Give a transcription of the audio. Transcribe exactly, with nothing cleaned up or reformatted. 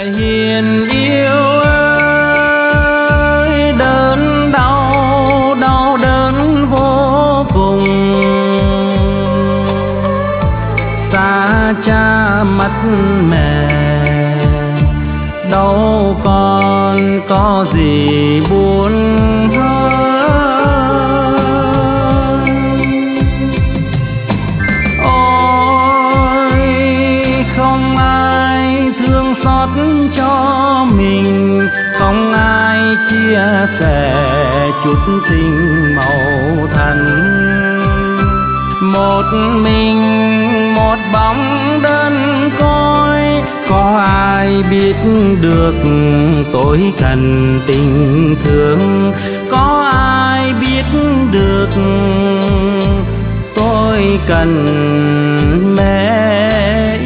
hiền yêu ơi, đớn đau đau đớn vô cùng, xa cha mất mẹ đâu còn có gì buồn hơn. Ôi không ai thương xót cho mình, không ai chia sẻ chút tình màu thần. Một mình một bóng đơn côi, có ai biết được tôi cần tình thương, có ai biết được tôi cần mẹ